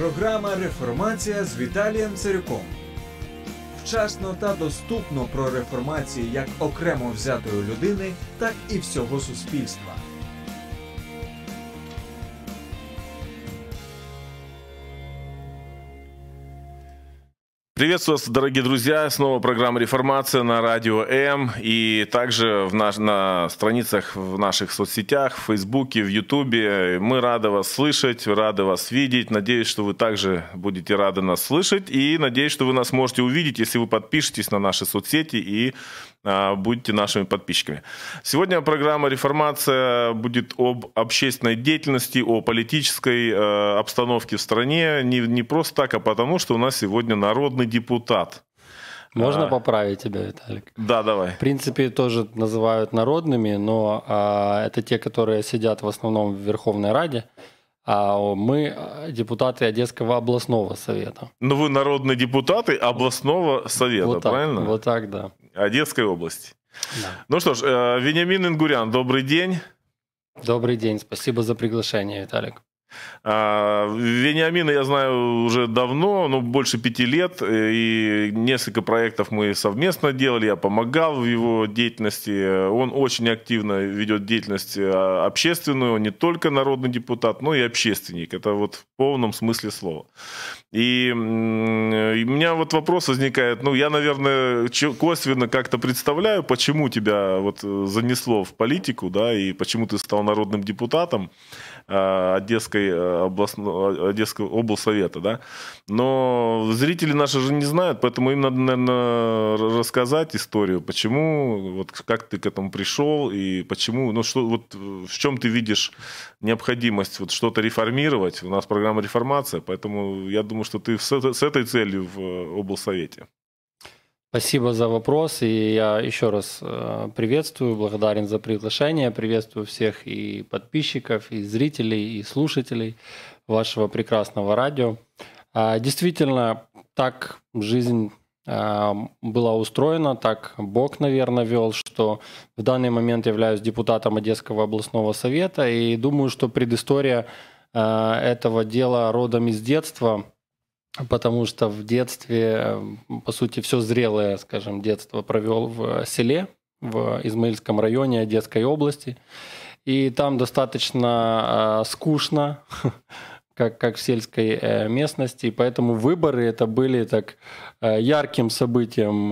Програма «Реформація» з Віталієм Царюком. Вчасно та доступно про реформацію як окремо взятої людини, так і всього суспільства. Приветствую вас, дорогие друзья. Снова программа «Реформация» на Радио М. И также на страницах в наших соцсетях, в Фейсбуке, в Ютубе. Мы рады вас слышать, рады вас видеть. Надеюсь, что вы также будете рады нас слышать. И надеюсь, что вы нас можете увидеть, если вы подпишетесь на наши соцсети и будете нашими подписчиками. Сегодня программа «Реформация» будет об общественной деятельности, о политической обстановке в стране. Не просто так, а потому, что у нас сегодня народный депутат. Можно поправить тебя, Виталик? Да, давай. В принципе, тоже называют народными, но это те, которые сидят в основном в Верховной Раде. А мы депутаты Одесского областного совета. Ну, вы народные депутаты областного совета, вот так, правильно? Вот так, да. Одесской области. Да. Ну что ж, Вениамин Ингурян, добрый день. Добрый день, спасибо за приглашение, Виталик. Вениамина я знаю уже давно, больше 5 лет, и несколько проектов мы совместно делали, я помогал в его деятельности. Он очень активно ведет деятельность общественную, он не только народный депутат, но и общественник, это вот в полном смысле слова. И у меня вот вопрос возникает, я, наверное, косвенно как-то представляю, почему тебя вот занесло в политику, да, и почему ты стал народным депутатом Одесского облсовета, да. Но зрители наши же не знают, поэтому им надо, наверное, рассказать историю, почему, вот как ты к этому пришел и почему, что, вот в чем ты видишь необходимость вот что-то реформировать. У нас программа «Реформация», поэтому я думаю, что ты с этой целью в облсовете. Спасибо за вопрос, и я еще раз приветствую, благодарен за приглашение, приветствую всех и подписчиков, и зрителей, и слушателей вашего прекрасного радио. Действительно, так жизнь была устроена, так Бог, наверное, вел, что в данный момент являюсь депутатом Одесского областного совета, и думаю, что предыстория этого дела родом из детства, потому что в детстве, по сути, все зрелое, скажем, детство провел в селе, в Измаильском районе Одесской области. И там достаточно скучно, как в сельской местности. И поэтому выборы это были так ярким событием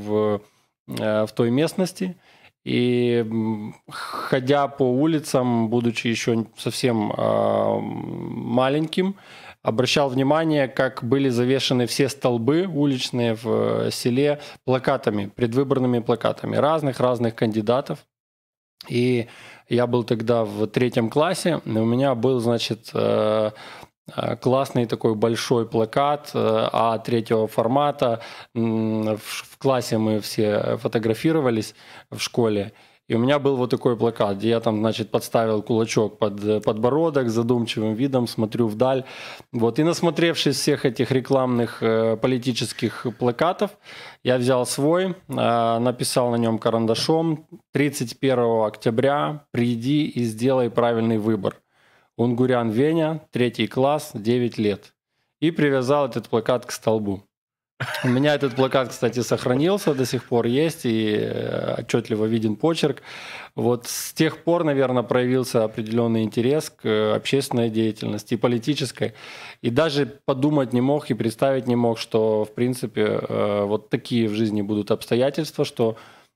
в той местности. И ходя по улицам, будучи еще совсем маленьким, обращал внимание, как были завешены все столбы уличные в селе плакатами, предвыборными плакатами разных кандидатов. И я был тогда в 3 классе, и у меня был, значит, классный такой большой плакат А3 формата. В классе мы все фотографировались в школе. И у меня был вот такой плакат, где я там, значит, подставил кулачок под подбородок, с задумчивым видом смотрю вдаль. Вот. И насмотревшись всех этих рекламных политических плакатов, я взял свой, написал на нем карандашом: 31 октября приди и сделай правильный выбор. Унгурян Веня, 3 класс, 9 лет. И привязал этот плакат к столбу. У меня этот плакат, кстати, сохранился, до сих пор есть, и отчетливо виден почерк. Вот с тех пор, наверное, проявился определенный интерес к общественной деятельности, политической. И даже подумать не мог и представить не мог, что, в принципе, вот такие в жизни будут обстоятельства, что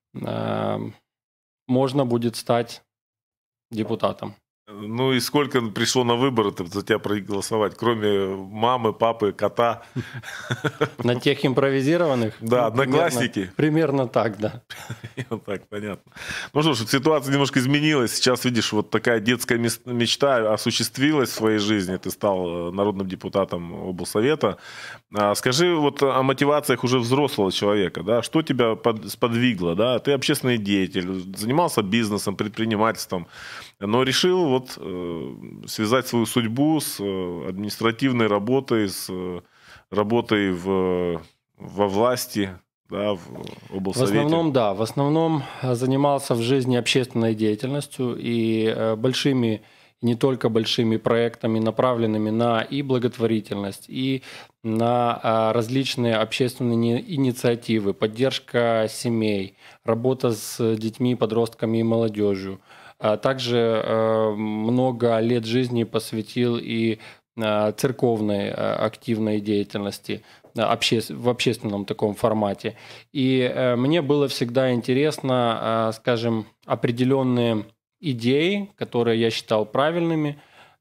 можно будет стать депутатом. Ну и сколько пришло на выборы за тебя проголосовать, кроме мамы, папы, кота? На тех импровизированных? Да, одноклассники. Примерно так, да. Так, понятно. Ну что ж, ситуация немножко изменилась. Сейчас, видишь, вот такая детская мечта осуществилась в своей жизни. Ты стал народным депутатом облсовета. Скажи вот о мотивациях уже взрослого человека, да? Что тебя сподвигло, да? Ты общественный деятель, занимался бизнесом, предпринимательством, но решил вот связать свою судьбу с административной работой, с работой во власти, да, в облсовете. В основном, да. В основном занимался в жизни общественной деятельностью и большими и не только большими проектами, направленными на и благотворительность, и на различные общественные инициативы, поддержка семей, работа с детьми, подростками и молодежью. Также много лет жизни посвятил и церковной активной деятельности в общественном таком формате. И мне было всегда интересно, скажем, определенные идеи, которые я считал правильными,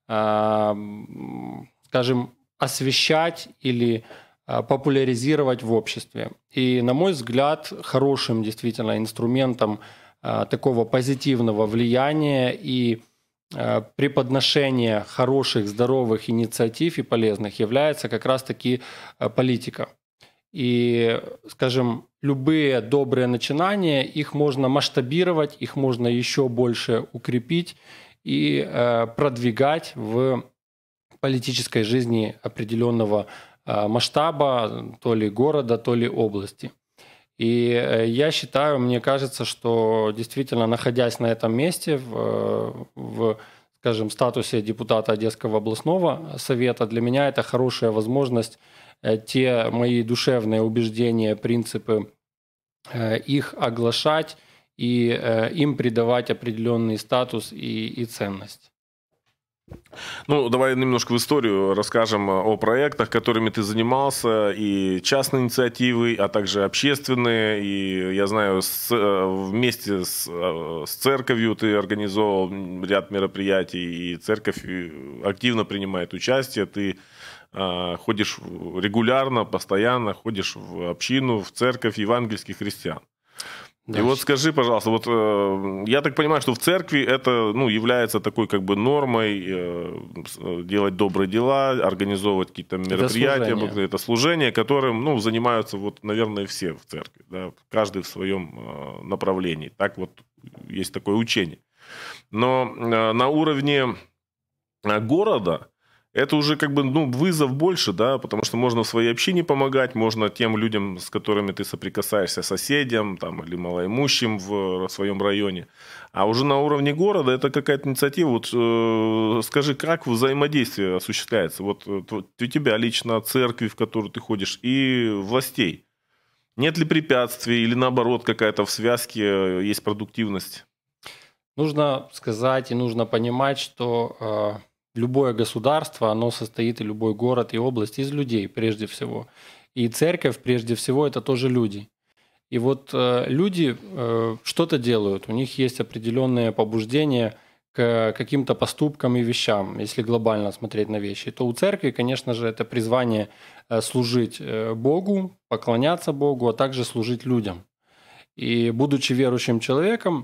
скажем, освещать или популяризировать в обществе. И, на мой взгляд, хорошим действительно инструментом такого позитивного влияния и преподношения хороших, здоровых инициатив и полезных является как раз-таки политика. И, скажем, любые добрые начинания, их можно масштабировать, их можно еще больше укрепить и продвигать в политической жизни определенного масштаба, то ли города, то ли области. И я считаю, мне кажется, что действительно, находясь на этом месте, в скажем, статусе депутата Одесского областного совета, для меня это хорошая возможность те мои душевные убеждения, принципы, их оглашать и им придавать определенный статус и ценность. Ну, давай немножко в историю расскажем о проектах, которыми ты занимался, и частные инициативы, а также общественные. И я знаю, вместе с церковью ты организовал ряд мероприятий, и церковь активно принимает участие. Ты ходишь регулярно, постоянно ходишь в общину, в церковь евангельских христиан. Да. И вот скажи, пожалуйста, вот я так понимаю, что в церкви это является такой как бы нормой делать добрые дела, организовывать какие-то мероприятия, это служение, которым занимаются, вот, наверное, все в церкви, да, каждый в своем направлении. Так вот есть такое учение. Но на уровне города это уже как бы вызов больше, да, потому что можно в своей общине помогать, можно тем людям, с которыми ты соприкасаешься, соседям там, или малоимущим в своем районе. А уже на уровне города это какая-то инициатива. Вот скажи, как взаимодействие осуществляется? Вот у тебя лично церкви, в которую ты ходишь, и властей. Нет ли препятствий или наоборот какая-то в связке есть продуктивность? Нужно сказать и нужно понимать, что любое государство, оно состоит, и любой город, и область из людей прежде всего. И церковь прежде всего это тоже люди. И вот люди что-то делают, у них есть определенные побуждения к каким-то поступкам и вещам, если глобально смотреть на вещи. То у церкви, конечно же, это призвание служить Богу, поклоняться Богу, а также служить людям. И будучи верующим человеком,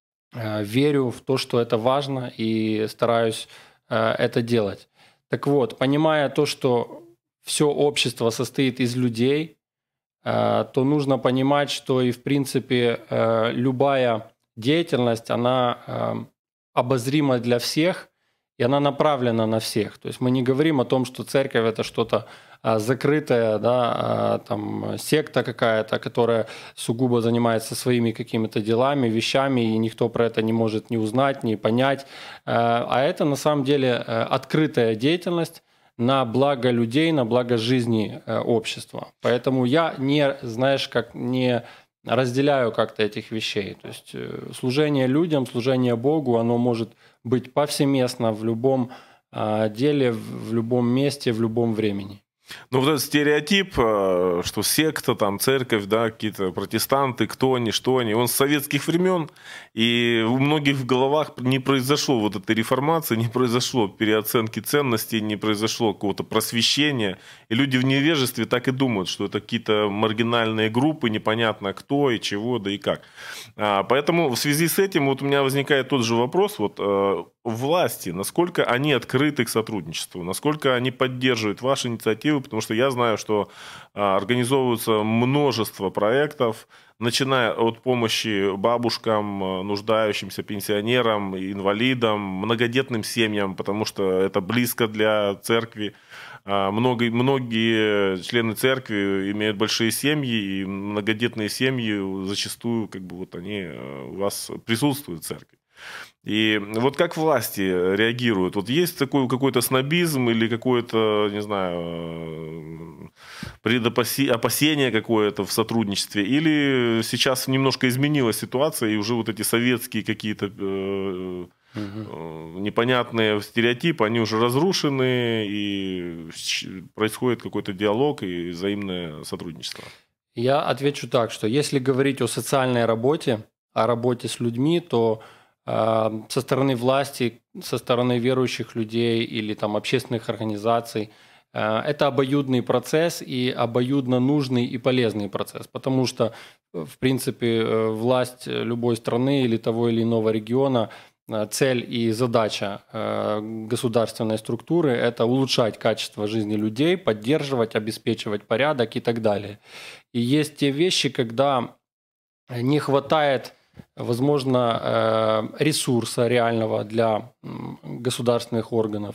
верю в то, что это важно, и стараюсь это делать. Так вот, понимая то, что все общество состоит из людей, то нужно понимать, что и в принципе любая деятельность, она обозрима для всех, и она направлена на всех. То есть мы не говорим о том, что церковь это что-то закрытое, да, там, секта какая-то, которая сугубо занимается своими какими-то делами, вещами, и никто про это не может ни узнать, ни понять. А это на самом деле открытая деятельность на благо людей, на благо жизни общества. Поэтому я не разделяю как-то этих вещей. То есть служение людям, служение Богу, оно может быть повсеместно в любом деле, в любом месте, в любом времени. Ну, вот этот стереотип, что секта, там, церковь, да, какие-то протестанты, кто они, что они, он с советских времен, и у многих в головах не произошло вот этой реформации, не произошло переоценки ценностей, не произошло какого-то просвещения, и люди в невежестве так и думают, что это какие-то маргинальные группы, непонятно кто и чего, да и как. Поэтому в связи с этим вот у меня возникает тот же вопрос, вот власти, насколько они открыты к сотрудничеству, насколько они поддерживают ваши инициативы, потому что я знаю, что организовываются множество проектов, начиная от помощи бабушкам, нуждающимся пенсионерам, инвалидам, многодетным семьям, потому что это близко для церкви. Многие члены церкви имеют большие семьи, и многодетные семьи зачастую как бы вот они у вас присутствуют в церкви. И вот как власти реагируют? Вот есть такой какой-то снобизм или какое-то, не знаю, опасение какое-то в сотрудничестве? Или сейчас немножко изменилась ситуация, и уже вот эти советские какие-то непонятные стереотипы, они уже разрушены, и происходит какой-то диалог и взаимное сотрудничество? Я отвечу так, что если говорить о социальной работе, о работе с людьми, то со стороны власти, со стороны верующих людей или там общественных организаций это обоюдный процесс и обоюдно нужный и полезный процесс, потому что, в принципе, власть любой страны или того или иного региона, цель и задача государственной структуры – это улучшать качество жизни людей, поддерживать, обеспечивать порядок и так далее. И есть те вещи, когда не хватает, возможно, ресурса реального для государственных органов,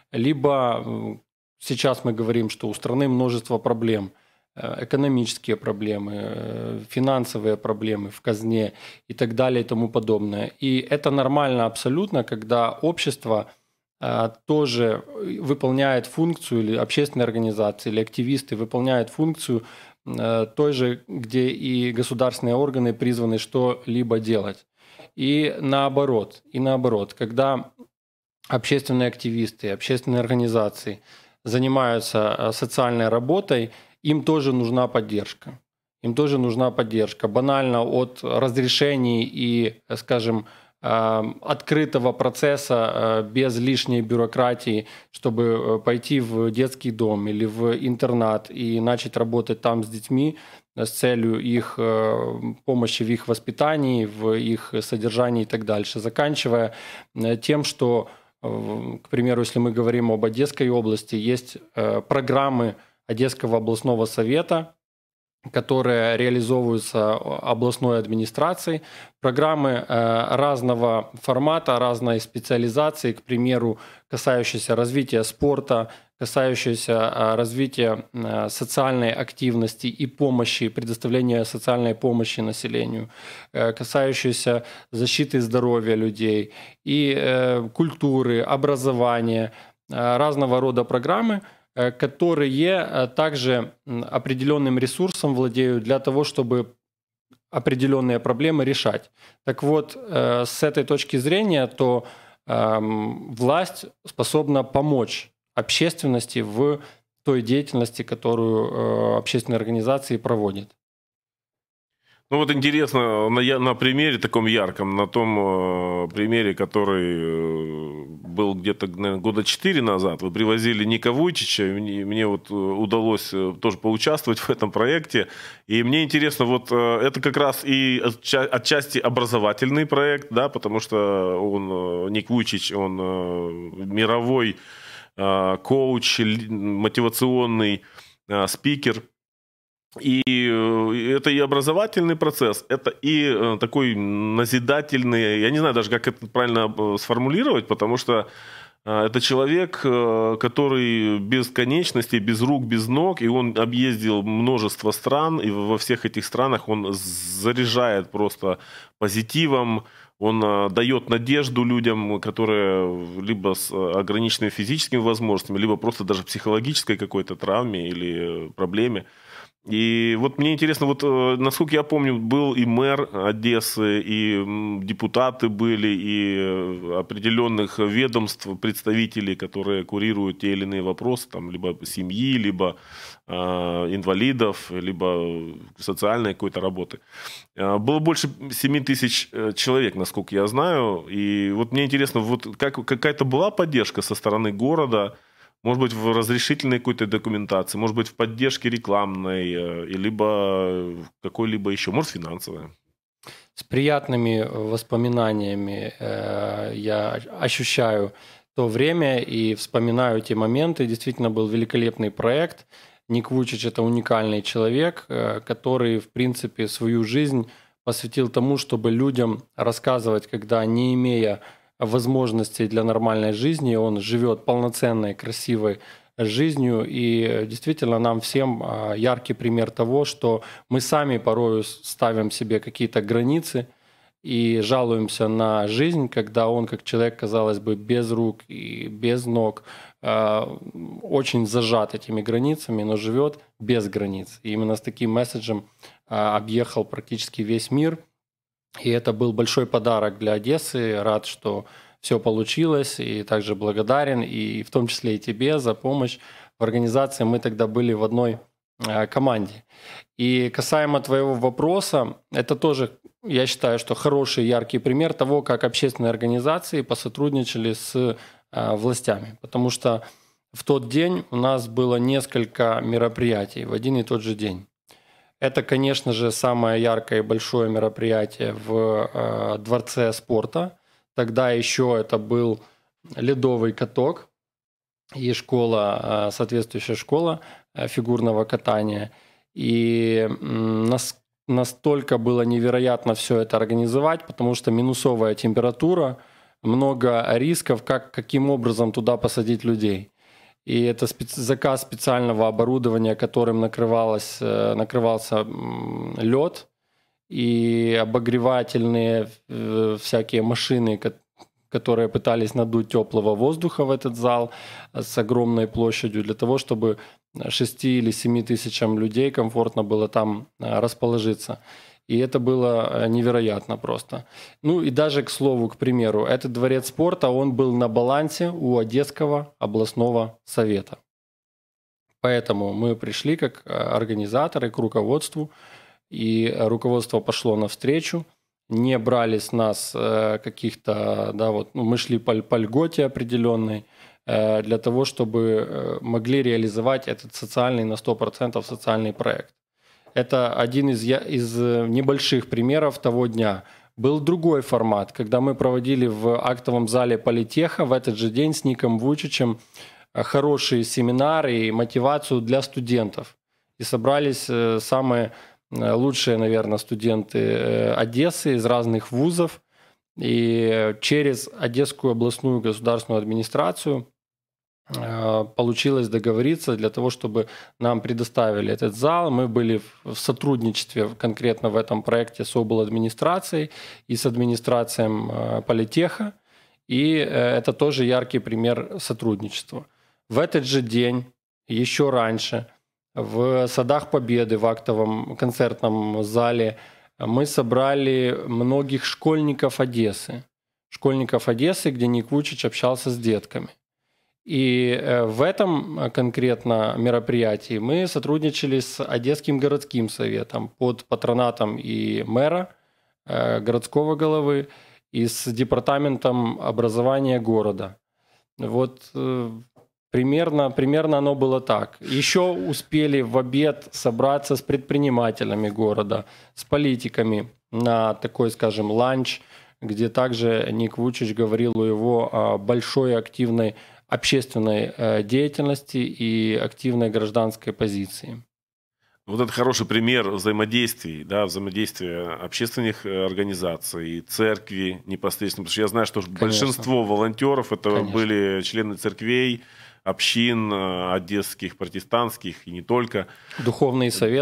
либо сейчас мы говорим, что у страны множество проблем, экономические проблемы, финансовые проблемы в казне и так далее и тому подобное. И это нормально абсолютно, когда общество тоже выполняет функцию, или общественные организации, или активисты выполняют функцию той же, где и государственные органы призваны что-либо делать. И наоборот, когда общественные активисты, общественные организации занимаются социальной работой, им тоже нужна поддержка. Им тоже нужна поддержка. Банально от разрешений и, скажем, открытого процесса без лишней бюрократии, чтобы пойти в детский дом или в интернат и начать работать там с детьми с целью их помощи в их воспитании, в их содержании и так дальше. Заканчивая тем, что, к примеру, если мы говорим об Одесской области, есть программы Одесского областного совета, которые реализовываются областной администрацией, программы разного формата, разной специализации, к примеру, касающиеся развития спорта, касающиеся развития социальной активности и помощи, предоставления социальной помощи населению, касающиеся защиты здоровья людей и культуры, образования, разного рода программы, которые также определенным ресурсом владеют для того, чтобы определенные проблемы решать. Так вот, с этой точки зрения, то власть способна помочь общественности в той деятельности, которую общественные организации проводят. Ну вот интересно, на примере таком ярком, на том примере, который был где-то, наверное, года 4 назад, вы привозили Ника Вуйчича, и мне вот удалось тоже поучаствовать в этом проекте. И мне интересно, вот это как раз и отчасти образовательный проект, да, потому что Ник Вуйчич, он мировой коуч, мотивационный спикер. И это и образовательный процесс, это и такой назидательный, я не знаю даже, как это правильно сформулировать, потому что это человек, который без конечностей, без рук, без ног, и он объездил множество стран, и во всех этих странах он заряжает просто позитивом, он дает надежду людям, которые либо с ограниченными физическими возможностями, либо просто даже психологической какой-то травме или проблеме. И вот мне интересно, вот насколько я помню, был и мэр Одессы, и депутаты были, и определенных ведомств, представителей, которые курируют те или иные вопросы, там, либо семьи, либо инвалидов, либо социальной какой-то работы. Было больше 7 тысяч человек, насколько я знаю. И вот мне интересно, вот какая-то была поддержка со стороны города, может быть, в разрешительной какой-то документации, может быть, в поддержке рекламной, либо какой-либо еще, может, финансовой. С приятными воспоминаниями я ощущаю то время и вспоминаю те моменты. Действительно, был великолепный проект. Ник Вуйчич – это уникальный человек, который, в принципе, свою жизнь посвятил тому, чтобы людям рассказывать, когда, не имея возможностей для нормальной жизни, он живет полноценной, красивой жизнью. И действительно нам всем яркий пример того, что мы сами порою ставим себе какие-то границы и жалуемся на жизнь, когда он, как человек, казалось бы, без рук и без ног, очень зажат этими границами, но живет без границ. И именно с таким месседжем объехал практически весь мир. И это был большой подарок для Одессы. Рад, что все получилось, и также благодарен, и в том числе и тебе за помощь в организации. Мы тогда были в одной команде. И касаемо твоего вопроса, это тоже, я считаю, что хороший, яркий пример того, как общественные организации посотрудничали с властями. Потому что в тот день у нас было несколько мероприятий в один и тот же день. Это, конечно же, самое яркое и большое мероприятие в Дворце спорта. Тогда еще это был ледовый каток и школа, соответствующая школа фигурного катания. И настолько было невероятно все это организовать, потому что минусовая температура, много рисков, каким образом туда посадить людей. И это заказ специального оборудования, которым накрывался лед, и обогревательные всякие машины, которые пытались надуть теплого воздуха в этот зал с огромной площадью для того, чтобы 6 или 7 тысячам людей комфортно было там расположиться. И это было невероятно просто. Ну и даже, к слову, к примеру, этот дворец спорта, он был на балансе у Одесского областного совета. Поэтому мы пришли как организаторы к руководству, и руководство пошло навстречу. Не брали с нас каких-то, мы шли по льготе определенной, для того, чтобы могли реализовать этот социальный, на 100% социальный проект. Это один из небольших примеров того дня. Был другой формат, когда мы проводили в актовом зале Политеха в этот же день с Ником Вуйчичем хорошие семинары и мотивацию для студентов. И собрались самые лучшие, наверное, студенты Одессы из разных вузов. И через Одесскую областную государственную администрацию получилось договориться для того, чтобы нам предоставили этот зал. Мы были в сотрудничестве конкретно в этом проекте с обладминистрацией и с администрацией Политеха. И это тоже яркий пример сотрудничества. В этот же день, еще раньше, в Садах Победы, в актовом концертном зале, мы собрали многих школьников Одессы. Школьников Одессы, где Ник Вуйчич общался с детками. И в этом конкретно мероприятии мы сотрудничали с Одесским городским советом под патронатом и мэра, городского головы, и с департаментом образования города. Вот примерно оно было так. Еще успели в обед собраться с предпринимателями города, с политиками на такой, скажем, ланч, где также Ник Вуйчич говорил о его большой активной общественной деятельности и активной гражданской позиции. Вот это хороший пример взаимодействия общественных организаций, церкви непосредственно. Потому что я знаю, что большинство волонтеров это были члены церквей, общин одесских, протестантских и не только. Духовный совет.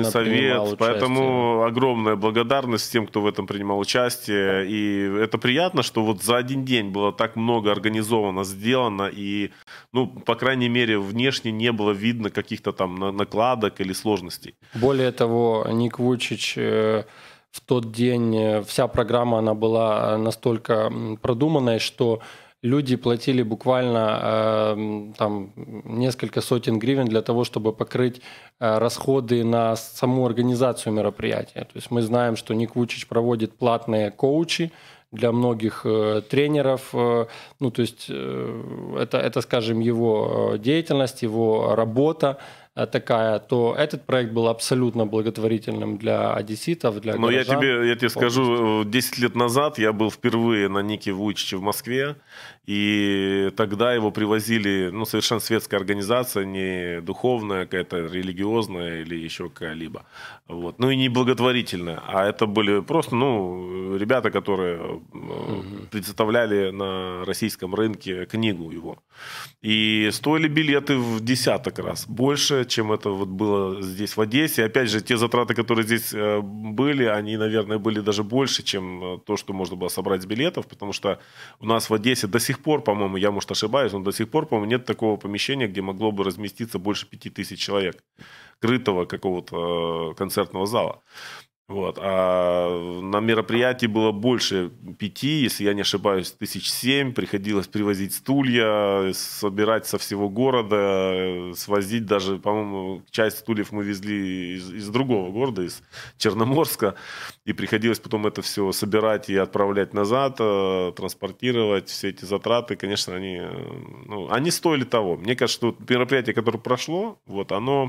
Поэтому огромная благодарность тем, кто в этом принимал участие. И это приятно, что вот за один день было так много организовано, сделано. И, по крайней мере, внешне не было видно каких-то там накладок или сложностей. Более того, Ник Вуйчич в тот день, вся программа, она была настолько продуманной, что люди платили буквально несколько сотен гривен для того, чтобы покрыть расходы на саму организацию мероприятия. То есть мы знаем, что Ник Вуйчич проводит платные коучи для многих тренеров. То есть это, скажем, его деятельность, его работа такая, то этот проект был абсолютно благотворительным для одесситов, для горожан. Но я тебе скажу, 10 лет назад я был впервые на Нике Вуйчиче в Москве, и тогда его привозили, совершенно светская организация, не духовная, какая-то религиозная или еще какая-либо. Вот. И не благотворительная, а это были просто, ребята, которые представляли на российском рынке книгу его. И стоили билеты в десяток раз больше, больше, чем это вот было здесь в Одессе. Опять же, те затраты, которые здесь были, они, наверное, были даже больше, чем то, что можно было собрать с билетов, потому что у нас в Одессе до сих пор, по-моему, я, может, ошибаюсь, но до сих пор, по-моему, нет такого помещения, где могло бы разместиться больше 5000 человек, крытого какого-то концертного зала. Вот. А на мероприятии было больше 5, если я не ошибаюсь, 7 приходилось привозить стулья, собирать со всего города, свозить даже, по-моему, часть стульев мы везли из другого города, из Черноморска, и приходилось потом это все собирать и отправлять назад, транспортировать. Все эти затраты, конечно, они стоили того. Мне кажется, что мероприятие, которое прошло, вот, оно...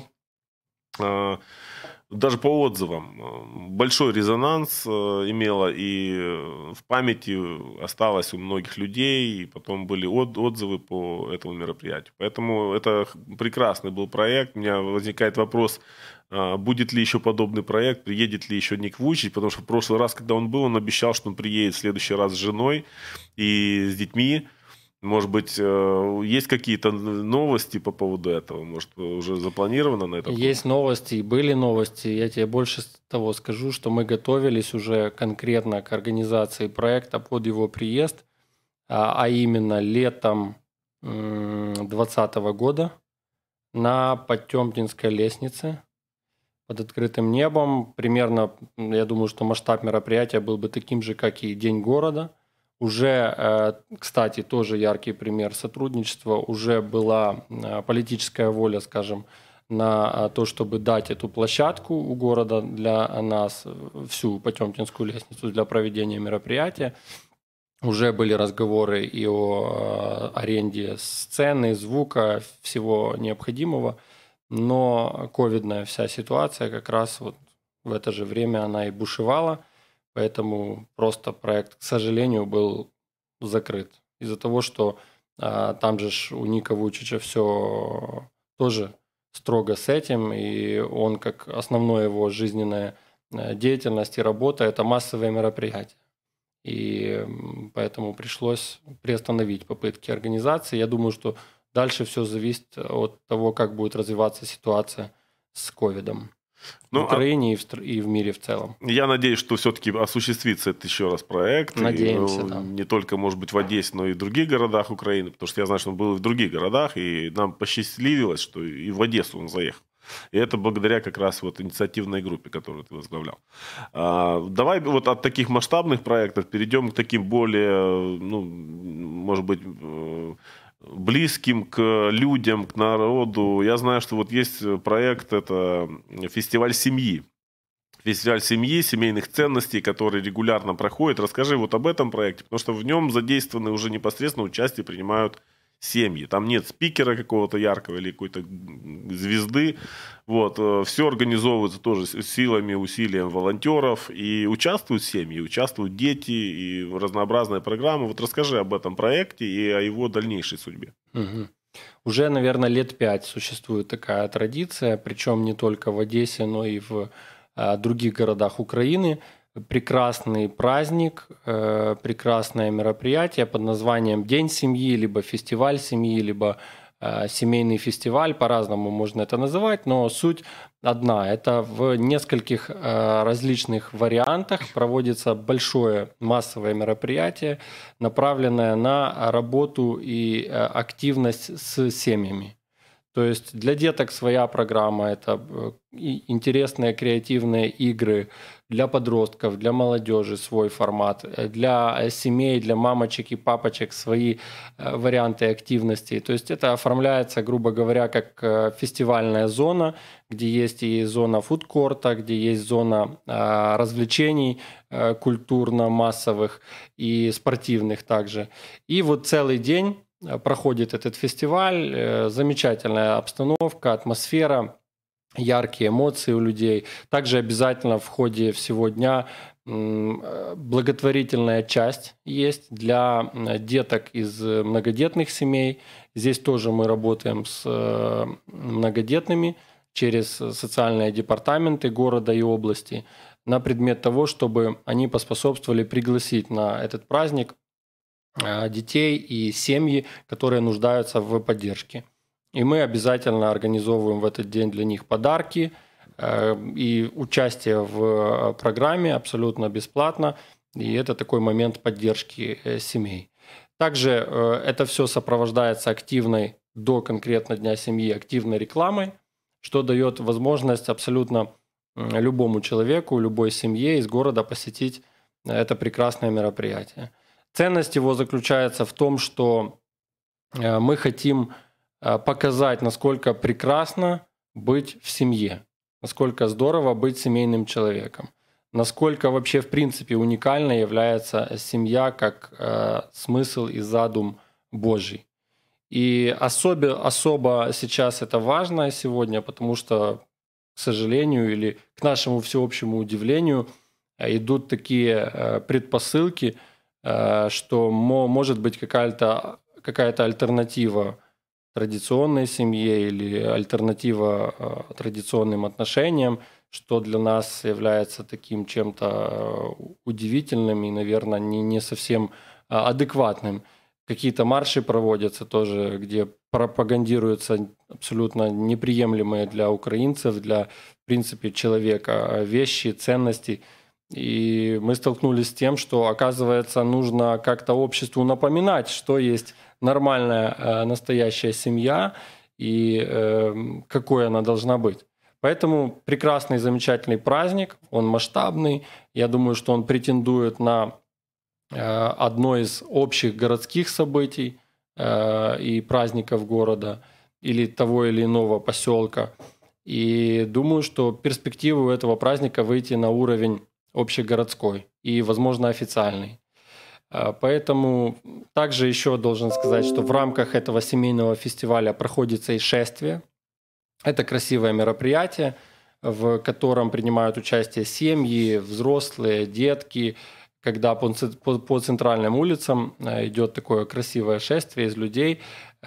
Даже по отзывам большой резонанс имело, и в памяти осталось у многих людей, и потом были отзывы по этому мероприятию. Поэтому это прекрасный был проект. У меня возникает вопрос, будет ли еще подобный проект, приедет ли еще Ник Вуйчич, потому что в прошлый раз, когда он был, он обещал, что он приедет в следующий раз с женой и с детьми. Может быть, есть какие-то новости по поводу этого? Может, уже запланировано на это? Есть новости, и были новости. Я тебе больше того скажу, что мы готовились уже конкретно к организации проекта под его приезд, а именно летом 2020 года на Потемкинской лестнице под открытым небом. Примерно, я думаю, что масштаб мероприятия был бы таким же, как и День города. Уже, кстати, тоже яркий пример сотрудничества, уже была политическая воля, скажем, на то, чтобы дать эту площадку у города для нас, всю Потемкинскую лестницу для проведения мероприятия. Уже были разговоры и о аренде сцены, звука, всего необходимого, но ковидная вся ситуация как раз вот в это же время она и бушевала. Поэтому просто проект, к сожалению, был закрыт. Из-за того, что там же у Ника Вуйчича все тоже строго с этим, и он как основная его жизненная деятельность и работа – это массовые мероприятия. И поэтому пришлось приостановить попытки организации. Я думаю, что дальше все зависит от того, как будет развиваться ситуация с ковидом. В Украине и в мире в целом. Я надеюсь, что все-таки осуществится этот еще раз проект. Надеемся, да. Не только, может быть, в Одессе, но и в других городах Украины, потому что я знаю, что он был и в других городах, и нам посчастливилось, что и в Одессу он заехал. И это благодаря как раз вот инициативной группе, которую ты возглавлял. Давай вот от таких масштабных проектов перейдем к таким более, может быть, близким к людям, к народу. Я знаю, что вот есть проект, это фестиваль семьи. Фестиваль семьи, семейных ценностей, который регулярно проходит. Расскажи вот об этом проекте, потому что в нем задействованы уже непосредственно участие принимают семьи. Там нет спикера какого-то яркого или какой-то звезды. Вот. Все организовывается тоже силами, усилием волонтеров. И участвуют семьи, участвуют дети, и разнообразная программа. Вот расскажи об этом проекте и о его дальнейшей судьбе. Угу. Уже, наверное, лет 5 существует такая традиция, причем не только в Одессе, но и в других городах Украины. Прекрасный праздник, прекрасное мероприятие под названием День семьи, либо фестиваль семьи, либо семейный фестиваль, по-разному можно это называть, но суть одна. Это в нескольких различных вариантах проводится большое массовое мероприятие, направленное на работу и активность с семьями. То есть для деток своя программа, это интересные креативные игры, для подростков, для молодежи свой формат, для семей, для мамочек и папочек свои варианты активностей. То есть это оформляется, грубо говоря, как фестивальная зона, где есть и зона фудкорта, где есть зона развлечений культурно-массовых и спортивных также. И вот целый день проходит этот фестиваль, замечательная обстановка, атмосфера, яркие эмоции у людей. Также обязательно в ходе всего дня благотворительная часть есть для деток из многодетных семей. Здесь тоже мы работаем с многодетными через социальные департаменты города и области на предмет того, чтобы они поспособствовали пригласить на этот праздник детей и семьи, которые нуждаются в поддержке. И мы обязательно организовываем в этот день для них подарки и участие в программе абсолютно бесплатно. И это такой момент поддержки семей. Также это все сопровождается активной до конкретно Дня семьи активной рекламой, что дает возможность абсолютно любому человеку, любой семье из города посетить это прекрасное мероприятие. Ценность его заключается в том, что мы хотим показать, насколько прекрасно быть в семье, насколько здорово быть семейным человеком, насколько вообще в принципе уникальной является семья как смысл и задум Божий. И особо сейчас это важно сегодня, потому что, к сожалению или к нашему всеобщему удивлению, идут такие предпосылки, что может быть какая-то альтернатива традиционной семье или альтернатива традиционным отношениям, что для нас является таким чем-то удивительным и, наверное, не совсем адекватным. Какие-то марши проводятся тоже, где пропагандируются абсолютно неприемлемые для украинцев, для, в принципе, человека вещи, ценности. И мы столкнулись с тем, что, оказывается, нужно как-то обществу напоминать, что есть нормальная настоящая семья и какой она должна быть. Поэтому прекрасный, замечательный праздник, он масштабный. Я думаю, что он претендует на одно из общих городских событий и праздников города или того или иного поселка. И думаю, что перспективы у этого праздника выйти на уровень общегородской и, возможно, официальный. Поэтому также еще должен сказать, что в рамках этого семейного фестиваля проходится и шествие. Это красивое мероприятие, в котором принимают участие семьи, взрослые, детки, когда по центральным улицам идет такое красивое шествие из людей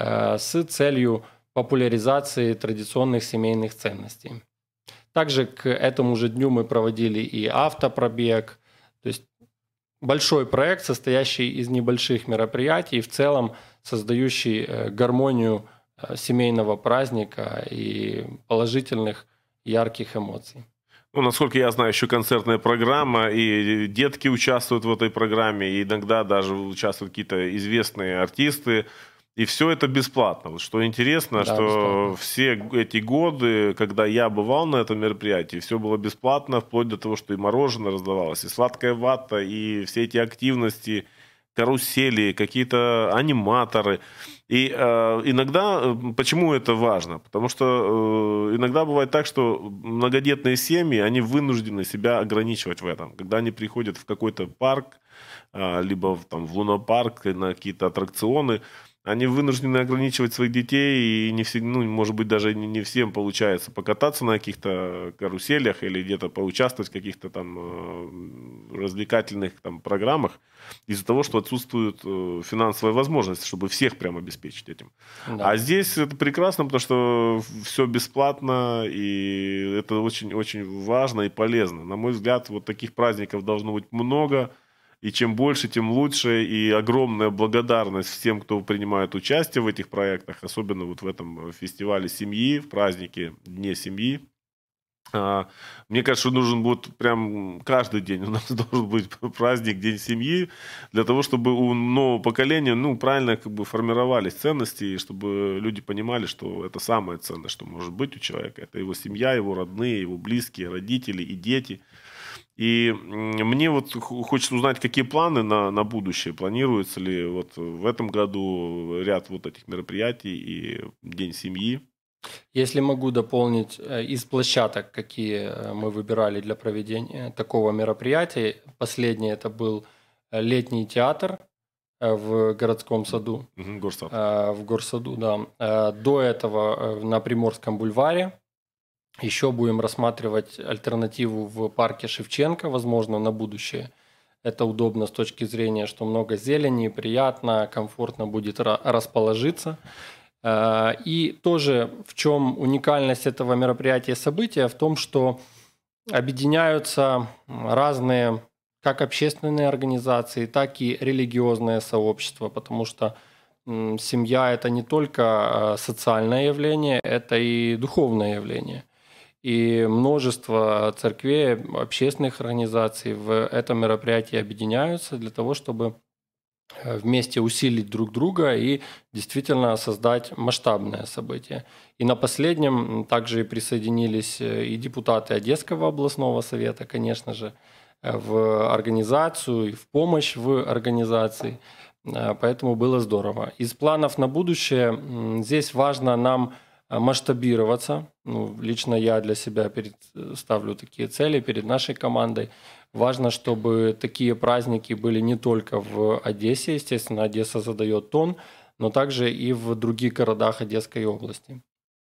с целью популяризации традиционных семейных ценностей. Также к этому же дню мы проводили и автопробег, то есть большой проект, состоящий из небольших мероприятий, в целом создающий гармонию семейного праздника и положительных, ярких эмоций. Ну, насколько я знаю, еще концертная программа, и детки участвуют в этой программе, и иногда даже участвуют какие-то известные артисты. И все это бесплатно. Вот что интересно, Да, что бесплатно. все эти годы, когда я бывал на этом мероприятии, все было бесплатно, вплоть до того, что и мороженое раздавалось, и сладкая вата, и все эти активности, карусели, какие-то аниматоры. И иногда, почему это важно? Потому что иногда бывает так, что многодетные семьи, они вынуждены себя ограничивать в этом. Когда они приходят в какой-то парк, либо там, в лунопарк, на какие-то аттракционы, они вынуждены ограничивать своих детей, и не все, ну, может быть, даже не всем получается покататься на каких-то каруселях или где-то поучаствовать в каких-то там развлекательных там программах из-за того, что отсутствует финансовая возможность, чтобы всех прям обеспечить этим. Да. А здесь это прекрасно, потому что все бесплатно, и это очень-очень важно и полезно. На мой взгляд, вот таких праздников должно быть много. И чем больше, тем лучше. И огромная благодарность всем, кто принимает участие в этих проектах, особенно вот в этом фестивале семьи, в празднике Дне семьи. Мне кажется, что нужен будет прям каждый день у нас должен быть праздник День семьи, для того, чтобы у нового поколения, ну, правильно как бы формировались ценности, и чтобы люди понимали, что это самое ценное, что может быть у человека. Это его семья, его родные, его близкие, родители и дети. И мне вот хочется узнать, какие планы на будущее. Планируется ли вот в этом году ряд вот этих мероприятий и День семьи? Если могу дополнить из площадок, какие мы выбирали для проведения такого мероприятия. Последний это был летний театр в городском саду. Горсад. В горсаду, да. До этого на Приморском бульваре. Еще будем рассматривать альтернативу в парке Шевченко, возможно, на будущее. Это удобно с точки зрения, что много зелени, приятно, комфортно будет расположиться. И тоже в чем уникальность этого мероприятия и события? В том, что объединяются разные как общественные организации, так и религиозные сообщества, потому что семья – это не только социальное явление, это и духовное явление. И множество церквей, общественных организаций в этом мероприятии объединяются для того, чтобы вместе усилить друг друга и действительно создать масштабное событие. И на последнем также присоединились и депутаты Одесского областного совета, конечно же, в организацию и в помощь в организации. Поэтому было здорово. Из планов на будущее здесь важно нам масштабироваться. Лично я для себя ставлю такие цели перед нашей командой. Важно, чтобы такие праздники были не только в Одессе, естественно, Одесса задает тон, но также и в других городах Одесской области.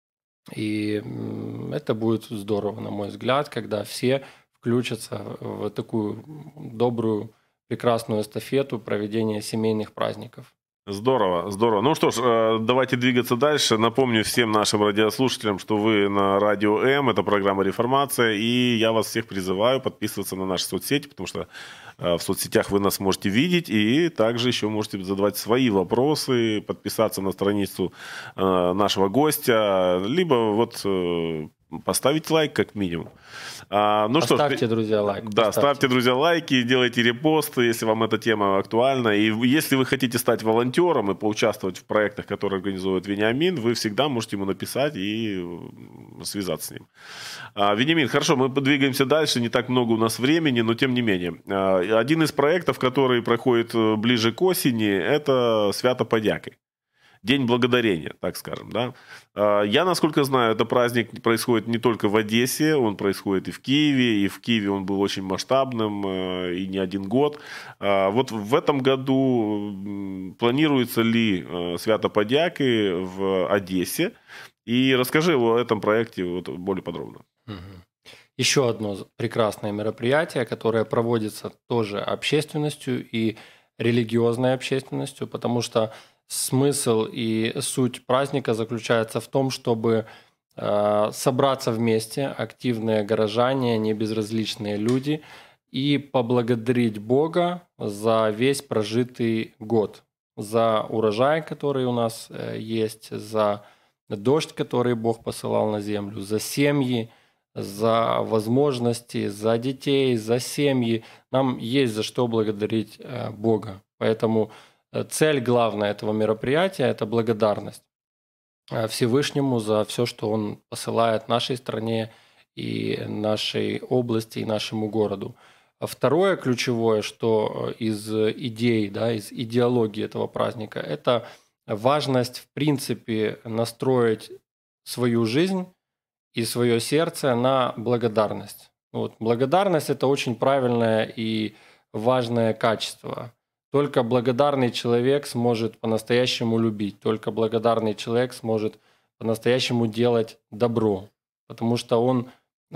И это будет здорово, на мой взгляд, когда все включатся в такую добрую, прекрасную эстафету проведения семейных праздников. Здорово, здорово. Ну что ж, давайте двигаться дальше. Напомню всем нашим радиослушателям, что вы на Радио М, это программа «Реформация», и я вас всех призываю подписываться на наши соцсети, потому что в соцсетях вы нас можете видеть, и также еще можете задавать свои вопросы, подписаться на страницу нашего гостя, либо вот поставить лайк как минимум. Ставьте, друзья, лайк. Да, ставьте, друзья, лайки, делайте репосты, если вам эта тема актуальна. И если вы хотите стать волонтером и поучаствовать в проектах, которые организует Вениамин, вы всегда можете ему написать и связаться с ним. Вениамин, хорошо, мы подвигаемся дальше, не так много у нас времени, но тем не менее. Один из проектов, который проходит ближе к осени, это Свято-Подяки. День благодарения, так скажем, да. Я, насколько знаю, этот праздник происходит не только в Одессе, он происходит и в Киеве он был очень масштабным, и не один год. Вот в этом году планируется ли Свято-Подяки в Одессе? И расскажи о этом проекте вот более подробно. Еще одно прекрасное мероприятие, которое проводится тоже общественностью и религиозной общественностью, потому что смысл и суть праздника заключается в том, чтобы собраться вместе, активные горожане, небезразличные люди, и поблагодарить Бога за весь прожитый год, за урожай, который у нас есть, за дождь, который Бог посылал на землю, за семьи, за возможности, за детей, за семьи. Нам есть за что благодарить Бога. Поэтому цель главная этого мероприятия – это благодарность Всевышнему за все, что Он посылает нашей стране и нашей области, и нашему городу. А второе ключевое, что из идей, из идеологии этого праздника – это важность, в принципе, настроить свою жизнь и свое сердце на благодарность. Благодарность – это очень правильное и важное качество. Только благодарный человек сможет по-настоящему любить, только благодарный человек сможет по-настоящему делать добро, потому что он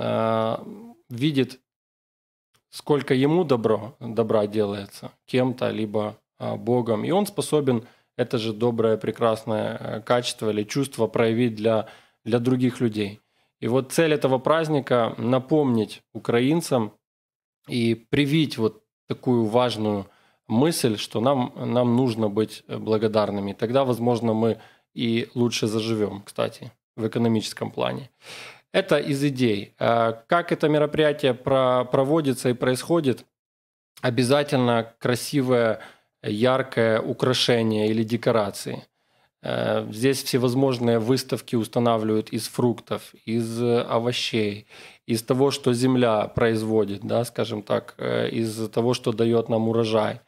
видит, сколько ему добра делается кем-то, либо Богом, и он способен это же доброе, прекрасное качество или чувство проявить для других людей. И вот цель этого праздника – напомнить украинцам и привить вот такую важную мысль, что нам нужно быть благодарными. Тогда, возможно, мы и лучше заживем, кстати, в экономическом плане. Это из идей. Как это мероприятие проводится и происходит? Обязательно красивое, яркое украшение или декорации. Здесь всевозможные выставки устанавливают из фруктов, из овощей, из того, что земля производит, скажем так, из того, что дает нам урожай.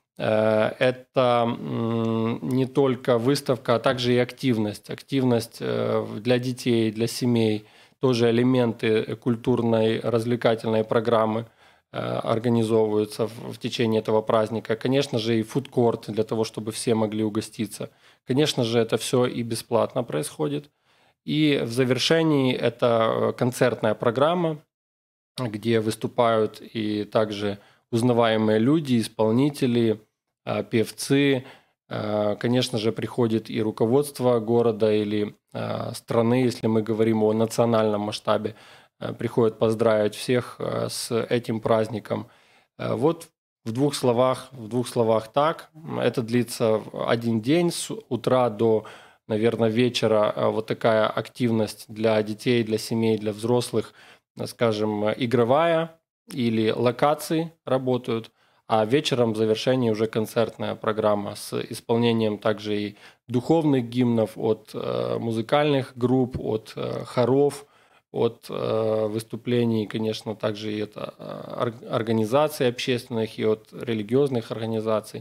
Это не только выставка, а также и активность. Активность для детей, для семей, тоже элементы культурной, развлекательной программы организовываются в течение этого праздника. Конечно же, и фудкорт для того, чтобы все могли угоститься. Конечно же, это все и бесплатно происходит. И в завершении это концертная программа, где выступают и также узнаваемые люди, исполнители, певцы. Конечно же, приходит и руководство города или страны, если мы говорим о национальном масштабе, приходят поздравить всех с этим праздником. Вот В двух словах так. Это длится один день с утра до, наверное, вечера. Вот такая активность для детей, для семей, для взрослых, скажем, игровая или локации работают. А вечером в завершении уже концертная программа с исполнением также и духовных гимнов от музыкальных групп, от хоров, от выступлений, конечно, также и от организаций общественных, и от религиозных организаций.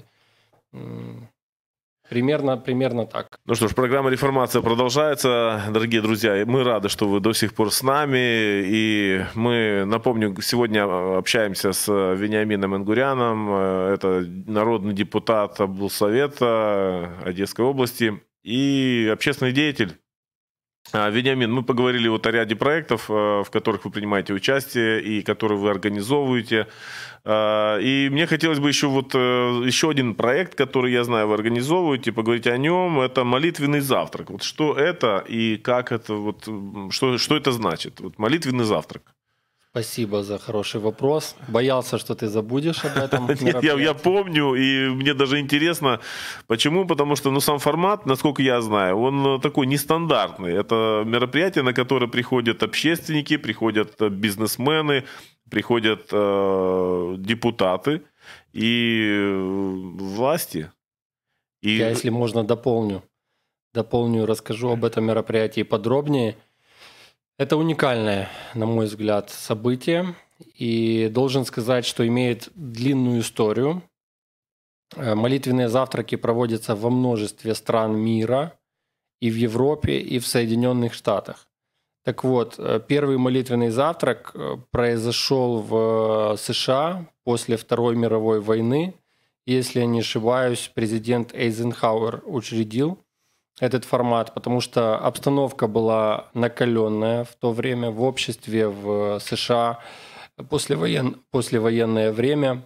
Примерно так. Ну что ж, программа «Реформация» продолжается. Дорогие друзья, мы рады, что вы до сих пор с нами. И мы, напомню, сегодня общаемся с Вениамином Ингуряном. Это народный депутат облсовета Одесской области и общественный деятель. Вениамин, мы поговорили вот о ряде проектов, в которых вы принимаете участие и которые вы организовываете. И мне хотелось бы еще один проект, который, я знаю, вы организовываете, поговорить о нем. Это молитвенный завтрак. Вот что это и как это, вот, что это значит? Вот молитвенный завтрак. Спасибо за хороший вопрос. Боялся, что ты забудешь об этом. Нет, я помню, и мне даже интересно, почему, потому что сам формат, насколько я знаю, он такой нестандартный. Это мероприятие, на которое приходят общественники, приходят бизнесмены, приходят депутаты и власти. Я, если можно, дополню, расскажу об этом мероприятии подробнее. Это уникальное, на мой взгляд, событие, и должен сказать, что имеет длинную историю. Молитвенные завтраки проводятся во множестве стран мира, и в Европе, и в Соединенных Штатах. Так вот, первый молитвенный завтрак произошел в США после Второй мировой войны. Если я не ошибаюсь, президент Эйзенхауэр учредил этот формат, потому что обстановка была накаленная в то время в обществе в США, послевоенное время,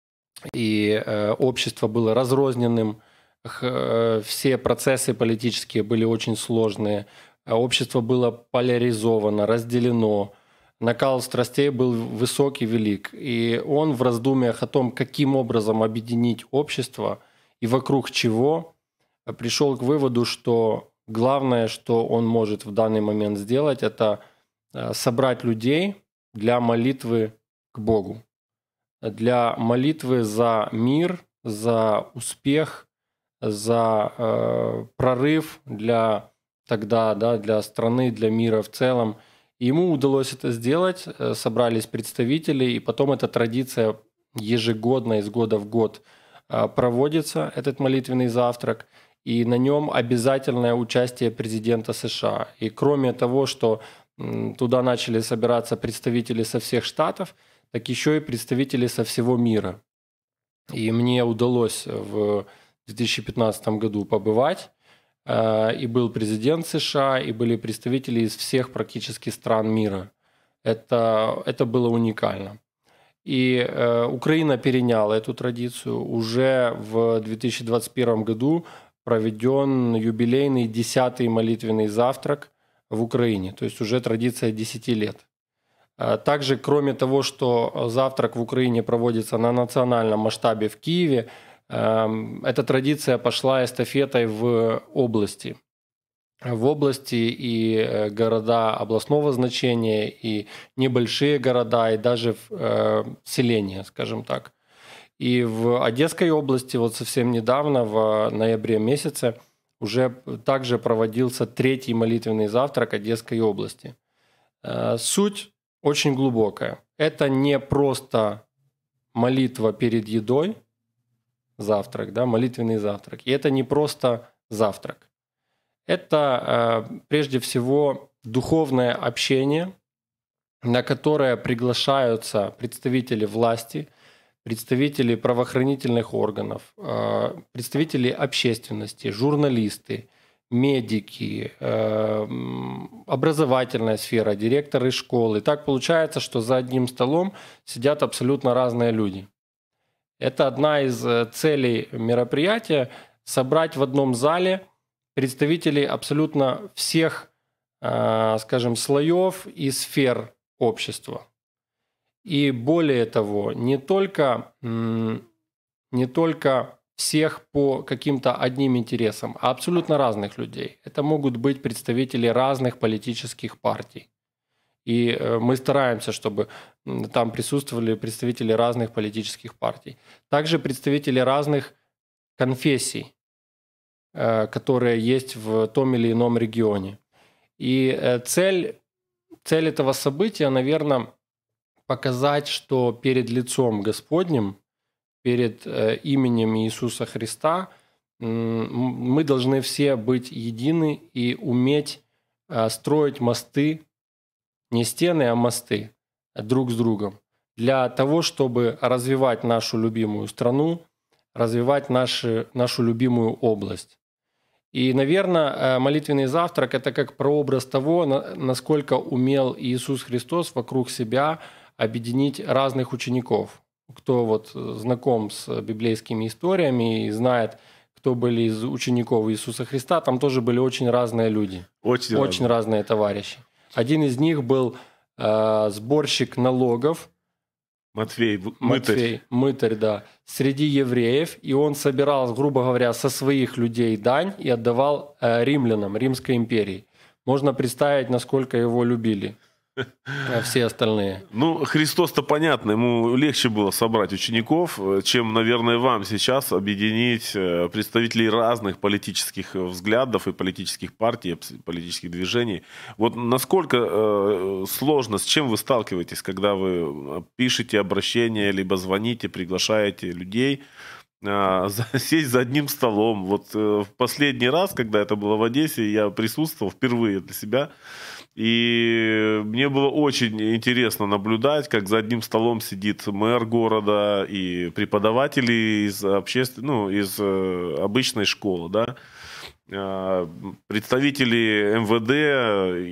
и общество было разрозненным, все процессы политические были очень сложные, общество было поляризовано, разделено, накал страстей был высокий, велик, и он в раздумьях о том, каким образом объединить общество и вокруг чего, пришел к выводу, что главное, что он может в данный момент сделать, это собрать людей для молитвы к Богу, для молитвы за мир, за успех, за прорыв для страны, для мира в целом. И ему удалось это сделать, собрались представители, и потом эта традиция ежегодно, из года в год проводится, этот молитвенный завтрак. И на нем обязательное участие президента США. И кроме того, что туда начали собираться представители со всех штатов, так еще и представители со всего мира. И мне удалось в 2015 году побывать. И был президент США, и были представители из всех практически стран мира. Это было уникально. И Украина переняла эту традицию. Уже в 2021 году проведен юбилейный 10-й молитвенный завтрак в Украине. То есть уже традиция 10 лет. Также, кроме того, что завтрак в Украине проводится на национальном масштабе в Киеве, эта традиция пошла эстафетой в области. В области и города областного значения, и небольшие города, и даже селения, скажем так. И в Одесской области вот совсем недавно, в ноябре месяце, уже также проводился 3-й молитвенный завтрак Одесской области. Суть очень глубокая. Это не просто молитва перед едой, завтрак, молитвенный завтрак. И это не просто завтрак. Это прежде всего духовное общение, на которое приглашаются представители власти, представители правоохранительных органов, представители общественности, журналисты, медики, образовательная сфера, директоры школ. И так получается, что за одним столом сидят абсолютно разные люди. Это одна из целей мероприятия – собрать в одном зале представителей абсолютно всех, скажем, слоев и сфер общества. И более того, не только не только всех по каким-то одним интересам, а абсолютно разных людей. Это могут быть представители разных политических партий. И мы стараемся, чтобы там присутствовали представители разных политических партий. Также представители разных конфессий, которые есть в том или ином регионе. И цель этого события, наверное, показать, что перед лицом Господним, перед именем Иисуса Христа мы должны все быть едины и уметь строить мосты, не стены, а мосты друг с другом, для того, чтобы развивать нашу любимую страну, развивать нашу любимую область. И, наверное, молитвенный завтрак – это как прообраз того, насколько умел Иисус Христос вокруг себя объединить разных учеников. Кто вот знаком с библейскими историями и знает, кто были из учеников Иисуса Христа, там тоже были очень разные люди, очень разные товарищи. Один из них был сборщик налогов, Матфей, мытарь, да, среди евреев, и он собирал, грубо говоря, со своих людей дань и отдавал римлянам, Римской империи. Можно представить, насколько его любили все остальные. Ну, Христос-то понятно, ему легче было собрать учеников, чем, наверное, вам сейчас объединить представителей разных политических взглядов и политических партий, политических движений. Вот насколько сложно, с чем вы сталкиваетесь, когда вы пишете обращения, либо звоните, приглашаете людей сесть за одним столом. Вот в последний раз, когда это было в Одессе, я присутствовал впервые для себя. И мне было очень интересно наблюдать, как за одним столом сидит мэр города и преподаватели из из обычной школы, да, представители МВД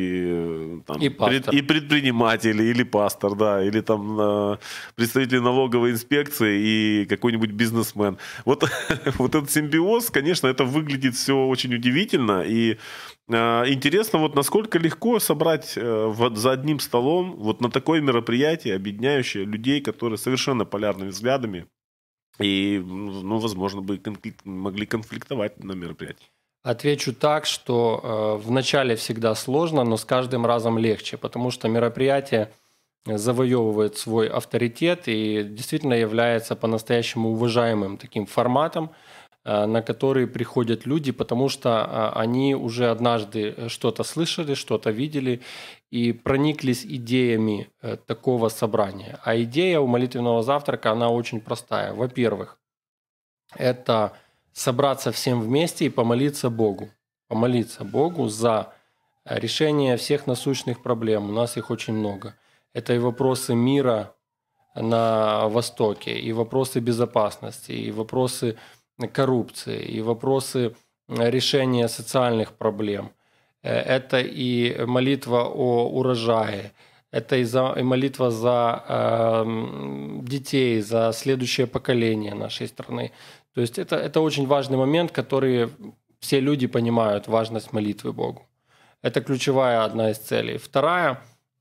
и предприниматели, или пастор, да, или там представители налоговой инспекции и какой-нибудь бизнесмен. Вот этот симбиоз, конечно, это выглядит все очень удивительно. И интересно, вот насколько легко собрать за одним столом вот на такое мероприятие, объединяющее людей, которые совершенно полярными взглядами и, ну, возможно, могли конфликтовать на мероприятии. Отвечу так, что вначале всегда сложно, но с каждым разом легче, потому что мероприятие завоевывает свой авторитет и действительно является по-настоящему уважаемым таким форматом, на который приходят люди, потому что они уже однажды что-то слышали, что-то видели и прониклись идеями такого собрания. А идея у молитвенного завтрака, она очень простая. Во-первых, это собраться всем вместе и помолиться Богу. Помолиться Богу за решение всех насущных проблем. У нас их очень много. Это и вопросы мира на Востоке, и вопросы безопасности, и вопросы коррупции, и вопросы решения социальных проблем. Это и молитва о урожае, это и молитва за детей, за следующее поколение нашей страны. То есть это очень важный момент, который все люди понимают, важность молитвы Богу. Это ключевая одна из целей. Вторая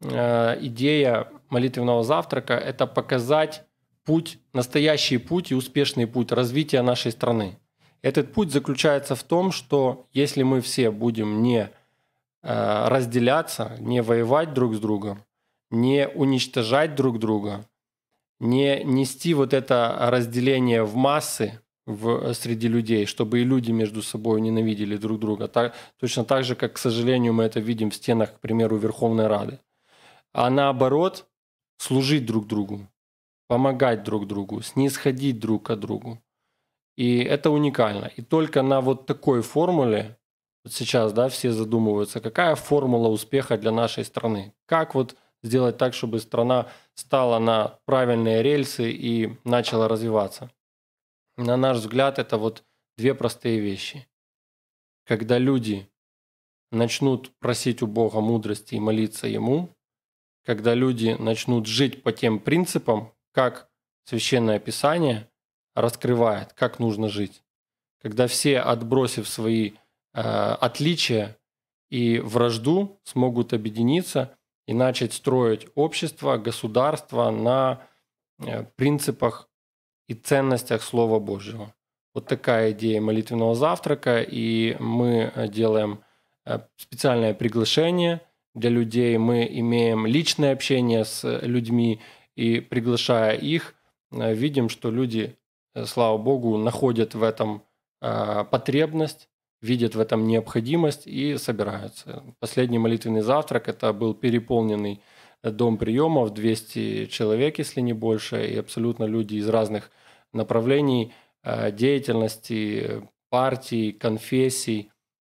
идея молитвенного завтрака – это показать путь, настоящий путь и успешный путь развития нашей страны. Этот путь заключается в том, что если мы все будем не разделяться, не воевать друг с другом, не уничтожать друг друга, не нести вот это разделение в массы среди людей, чтобы и люди между собой ненавидели друг друга, точно так же, как, к сожалению, мы это видим в стенах, к примеру, Верховной Рады, а наоборот, служить друг другу, помогать друг другу, снисходить друг к другу. И это уникально. И только на вот такой формуле, вот сейчас, да, все задумываются, какая формула успеха для нашей страны? Как вот сделать так, чтобы страна стала на правильные рельсы и начала развиваться? На наш взгляд, это вот две простые вещи. Когда люди начнут просить у Бога мудрости и молиться Ему, когда люди начнут жить по тем принципам, как Священное Писание раскрывает, как нужно жить. Когда все, отбросив свои отличия и вражду, смогут объединиться и начать строить общество, государство на принципах и ценностях Слова Божьего. Вот такая идея молитвенного завтрака, и мы делаем специальное приглашение для людей, мы имеем личное общение с людьми, и приглашая их, видим, что люди, слава Богу, находят в этом потребность, видят в этом необходимость и собираются. Последний молитвенный завтрак – это был переполненный дом приемов, 200 человек, если не больше, и абсолютно люди из разных направлений деятельности, партий, конфессий.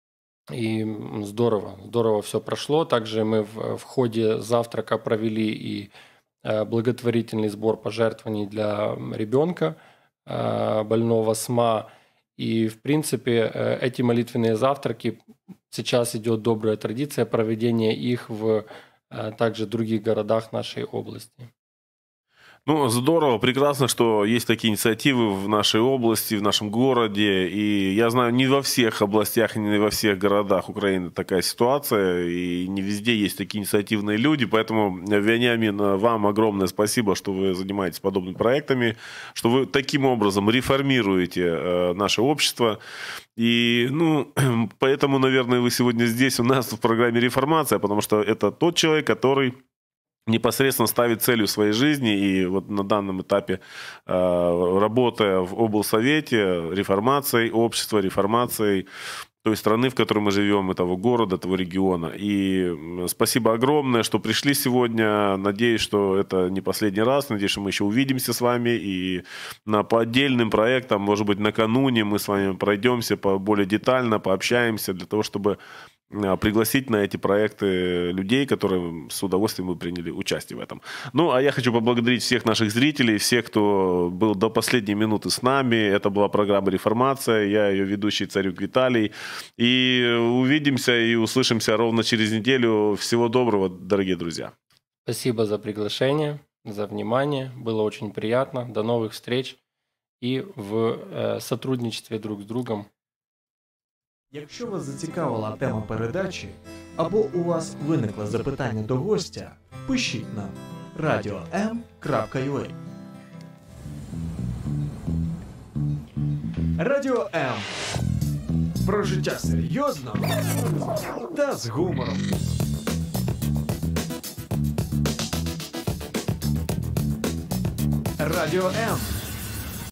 И здорово все прошло. Также мы в ходе завтрака провели и благотворительный сбор пожертвований для ребенка, больного СМА. И, в принципе, эти молитвенные завтраки, сейчас идет добрая традиция проведения их в также других городах нашей области. Ну, здорово, прекрасно, что есть такие инициативы в нашей области, в нашем городе. И я знаю, не во всех областях, не во всех городах Украины такая ситуация. И не везде есть такие инициативные люди. Поэтому, Вениамин, вам огромное спасибо, что вы занимаетесь подобными проектами, что вы таким образом реформируете наше общество. И, поэтому, наверное, вы сегодня здесь у нас в программе «Реформация», потому что это тот человек, который непосредственно ставит целью своей жизни, и вот на данном этапе, работая в облсовете, реформацией общества, реформацией той страны, в которой мы живем, этого города, этого региона. И спасибо огромное, что пришли сегодня. Надеюсь, что это не последний раз. Надеюсь, что мы еще увидимся с вами. И по отдельным проектам, может быть, накануне мы с вами пройдемся более детально, пообщаемся для того, чтобы пригласить на эти проекты людей, которые с удовольствием бы приняли участие в этом. Ну, а я хочу поблагодарить всех наших зрителей, всех, кто был до последней минуты с нами. Это была программа «Реформация». Я ее ведущий, Царюк Виталий. И увидимся и услышимся ровно через неделю. Всего доброго, дорогие друзья. Спасибо за приглашение, за внимание. Было очень приятно. До новых встреч и в сотрудничестве друг с другом. Якщо вас зацікавила тема передачі, або у вас виникло запитання до гостя, пишіть нам radio.m.ua. Радіо М. Про життя серйозно та з гумором. Радіо М.